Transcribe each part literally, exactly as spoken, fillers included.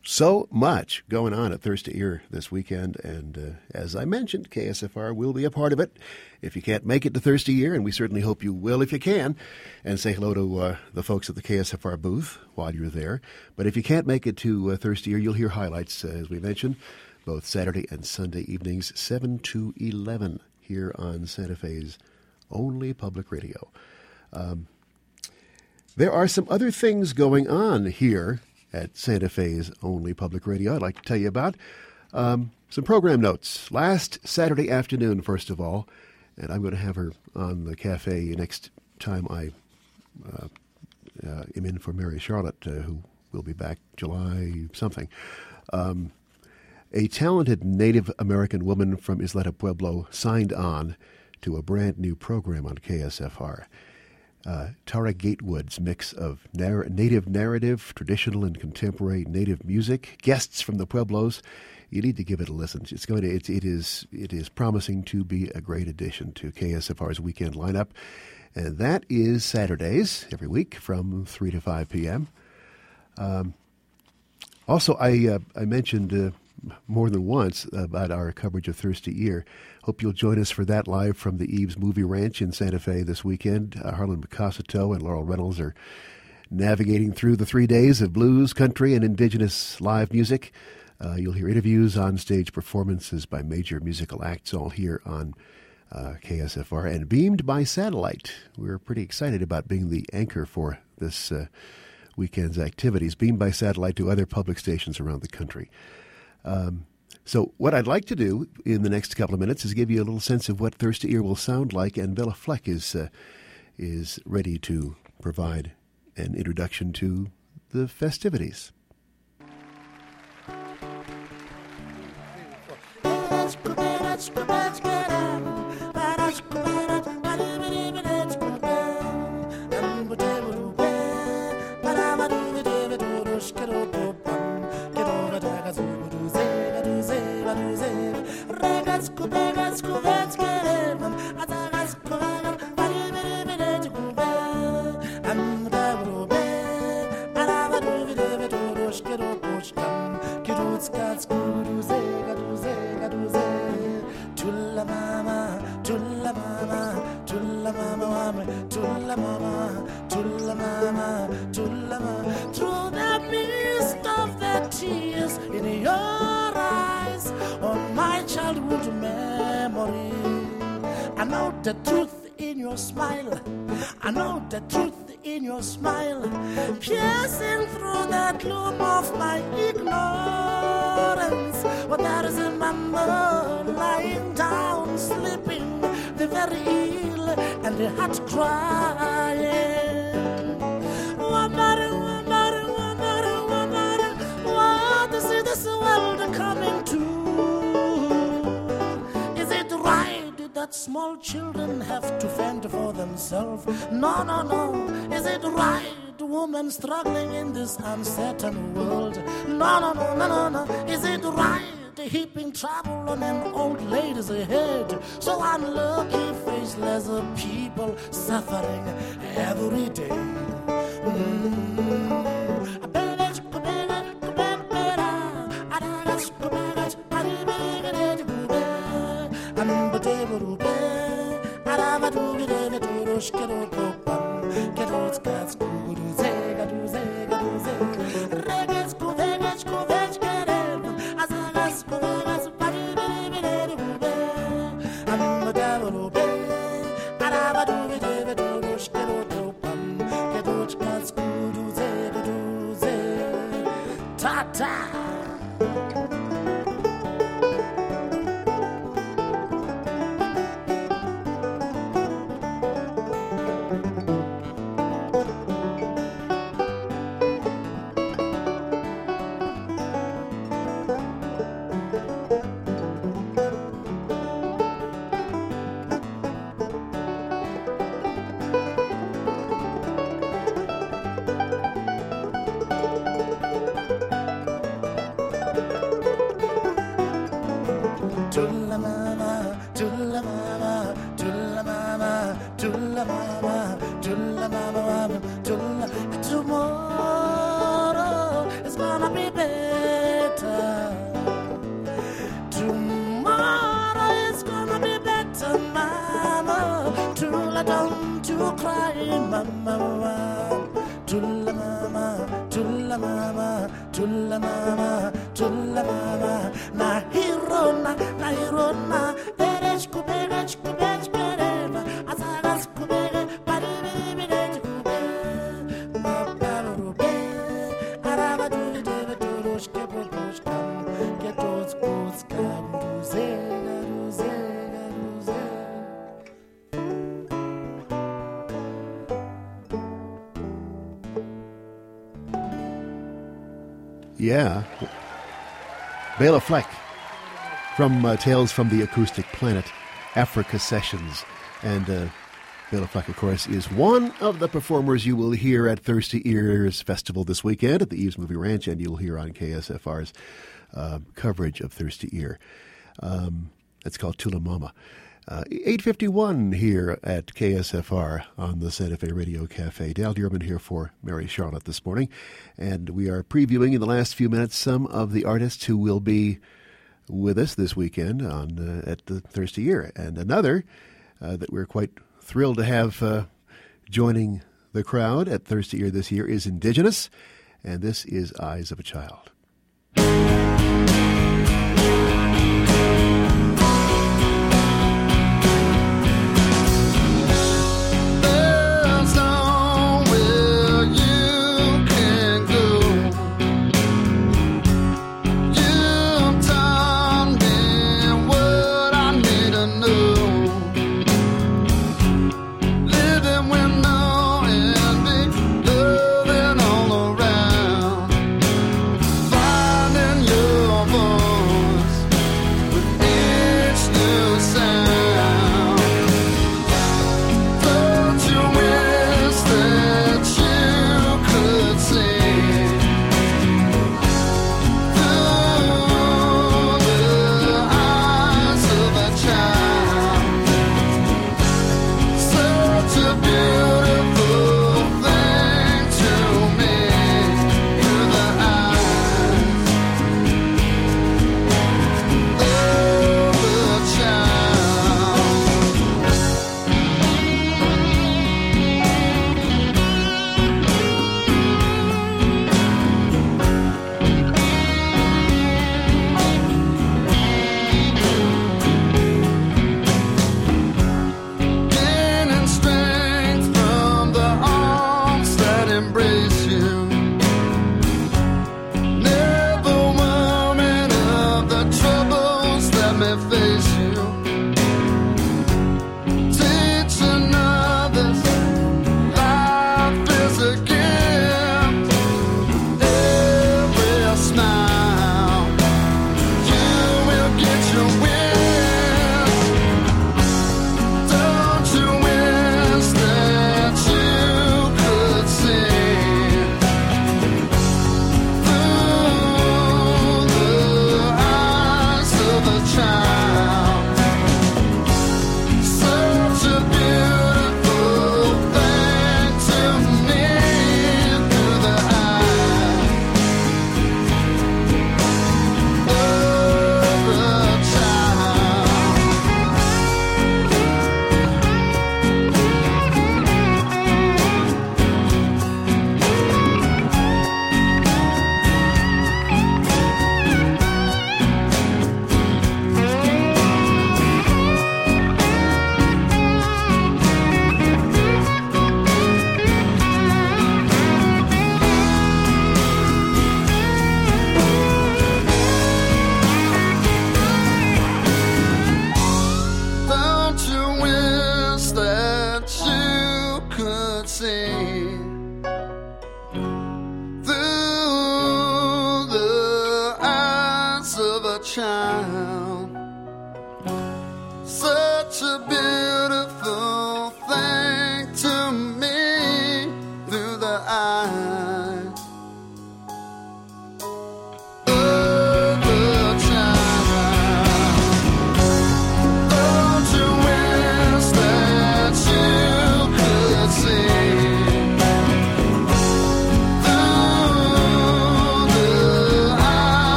So much going on at Thirsty Ear this weekend, and uh, as I mentioned, K S F R will be a part of it. If you can't make it to Thirsty Ear, and we certainly hope you will if you can, and say hello to uh, the folks at the K S F R booth while you're there. But if you can't make it to uh, Thirsty Ear, you'll hear highlights, uh, as we mentioned, both Saturday and Sunday evenings, seven to eleven, here on Santa Fe's only public radio. Um, there are some other things going on here at Santa Fe's only public radio I'd like to tell you about. Um, some program notes. Last Saturday afternoon, first of all, and I'm going to have her on the cafe next time I uh, uh, am in for Mary Charlotte, uh, who will be back July something. Um, a talented Native American woman from Isleta Pueblo signed on to a brand new program on K S F R. Uh, Tara Gatewood's mix of narr- native narrative, traditional and contemporary native music, guests from the Pueblos. You need to give it a listen. It's going to, it, it is, it is promising to be a great addition to K S F R's weekend lineup, and that is Saturdays every week from three to five p.m. Um, also, I uh, I mentioned uh, more than once about our coverage of Thirsty Ear. Hope you'll join us for that live from the Eves Movie Ranch in Santa Fe this weekend. Uh, Harlan Picasso and Laurel Reynolds are navigating through the three days of blues, country, and indigenous live music. Uh, you'll hear interviews, on-stage performances by major musical acts, all here on uh, K S F R, and beamed by satellite. We're pretty excited about being the anchor for this uh, weekend's activities, beamed by satellite to other public stations around the country. Um, so what I'd like to do in the next couple of minutes is give you a little sense of what Thirsty Ear will sound like, and Bella Fleck is uh, is ready to provide an introduction to the festivities. I know the truth in your smile. I know the truth in your smile, piercing through the gloom of my ignorance. Well, there is a mama lying down, sleeping, the very ill and the heart crying. Wamara, wamara, wamara, wamara, what is this world coming to? That small children have to fend for themselves? No, no, no. Is it right, woman struggling in this uncertain world? No, no, no, no, no, no. Is it right, heaping trouble on an old lady's head? So unlucky, faceless people suffering every day. Mm. Tomorrow is gonna be better. mama, tulla mama, tulla mama, tulla mama, tulla mama. Na hirona, na hirona, eres kuberes kubes berena, asagas kubere, paribi bidej kube, maparube, araba du de turush ke push kam, ke tos kus kam du zega du zega du zega. Yeah. Bela Fleck from uh, Tales from the Acoustic Planet, Africa Sessions. And uh, Bela Fleck, of course, is one of the performers you will hear at Thirsty Ears Festival this weekend at the Eves Movie Ranch, and you'll hear on K S F R's uh, coverage of Thirsty Ear. Um, it's called Tula Mama. Uh, eight fifty-one here at K S F R on the Santa Fe Radio Cafe. Dal Dierman here for Mary Charlotte this morning. And we are previewing in the last few minutes some of the artists who will be with us this weekend on uh, at the Thirsty Ear. And another uh, that we're quite thrilled to have uh, joining the crowd at Thirsty Ear this year is Indigenous. And this is Eyes of a Child.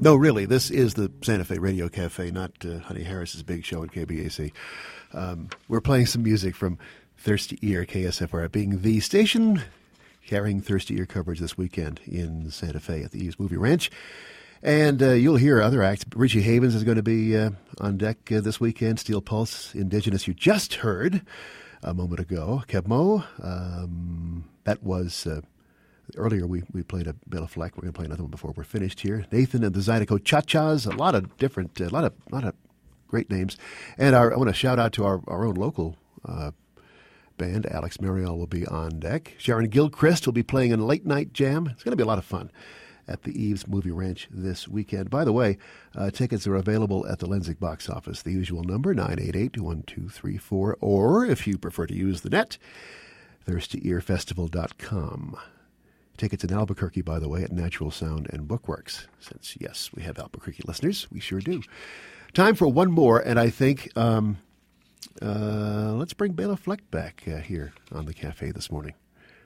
No, really, this is the Santa Fe Radio Cafe, not uh, Honey Harris's big show at K B A C. Um, we're playing some music from Thirsty Ear, K S F R, being the station carrying Thirsty Ear coverage this weekend in Santa Fe at the Eves Movie Ranch. And uh, you'll hear other acts. Richie Havens is going to be uh, on deck uh, this weekend. Steel Pulse, Indigenous, you just heard a moment ago. Kebmo, um, that was... Uh, Earlier, we, we played a Bela Fleck. We're going to play another one before we're finished here. Nathan and the Zydeco Cha-Chas, a lot of different, a lot of, lot of great names. And our, I want to shout out to our, our own local uh, band. Alex Mariel will be on deck. Sharon Gilchrist will be playing in Late Night Jam. It's going to be a lot of fun at the Eves Movie Ranch this weekend. By the way, uh, tickets are available at the Lenzig box office. The usual number, nine eight eight, one two three four, or if you prefer to use the net, thirsty ear festival dot com. Tickets in Albuquerque, by the way, at Natural Sound and Bookworks. Since, yes, we have Albuquerque listeners. We sure do. Time for one more, and I think um, uh, let's bring Bela Fleck back uh, here on the cafe this morning.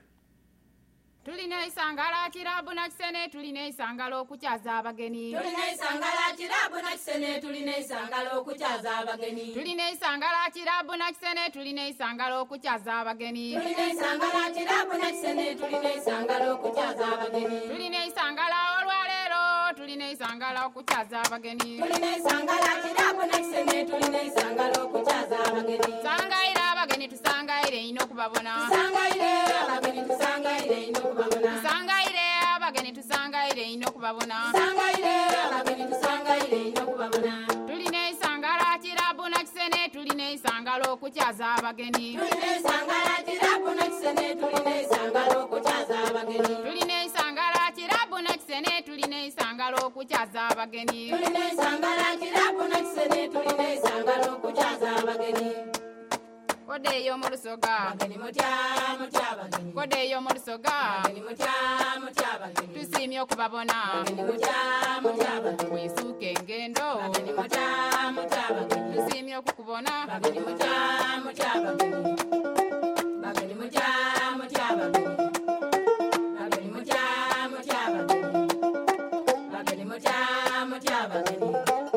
Tulina isangala chirabu na chisene tulina isangalo kuchaza abageni Tulina isangala chirabu na chisene tulina isangalo kuchaza abageni Tulina isangala chirabu na chisene tulina isangalo kuchaza abageni Tulina isangala chirabu na chisene tulina isangalo kuchaza abageni Tulina isangala olwalero tulina isangala kuchaza abageni Tulina isangala chirabu na chisene tulina isangalo kuchaza abageni Sangaira abageni tusangaire ino kubabona Sangaire abageni tusangaire ino kubabona Sangaire abageni tusangaire ino kubabona Sangaire abageni tusangaire ino kubabona Tulina isangala chirabu na chisene tulina isangalo kuchaza abageni Tulina isangala chirabu na chisene tulina isangalo kuchaza abageni Tulina isangala chirabu na chisene tulina isangalo kuchaza abageni Tulina isangala chirabu na chisene tulina isangalo kuchaza abageni Kode yo murusoga Bageni mutya mutya bageni Kode yo murusoga Bageni mutya mutya bageni Tusimye okubabona Bageni mutya mutya bageni Wisuke ngendo Bageni mutya mutya bageni Tusimye okukubona Bageni mutya mutya bageni Bageni mutya mutya bageni Bageni mutya mutya bageni Bageni mutya mutya bageni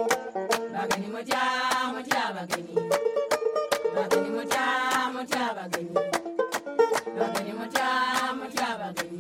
Bageni mutya mutya bageni Bageni mutya mutya bageni Bageni mutya mutya bageni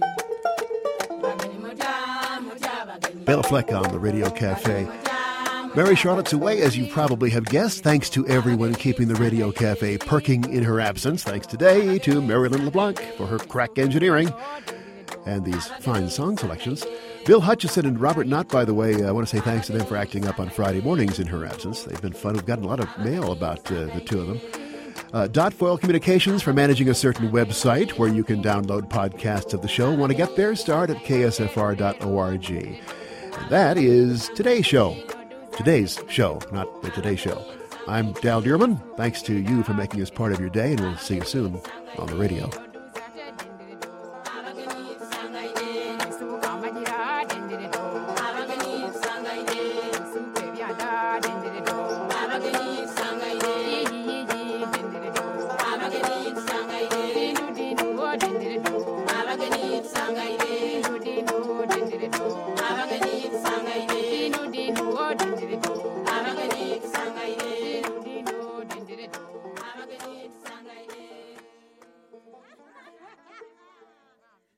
Bageni mutya mutya bageni Bela Fleck on the Radio Cafe. Mary Charlotte's away, as you probably have guessed. Thanks to everyone keeping the Radio Cafe perking in her absence. Thanks today to Marilyn LeBlanc for her crack engineering and these fine song selections. Bill Hutchison and Robert Knott, by the way, I want to say thanks to them for acting up on Friday mornings in her absence. They've been fun. We've gotten a lot of mail about uh, the two of them. Uh, Dot Foil Communications for managing a certain website where you can download podcasts of the show. Want to get there? Start at k s f r dot org. And that is today's show. Today's show, not the Today Show. I'm Dal Dierman. Thanks to you for making us part of your day, and we'll see you soon on the radio.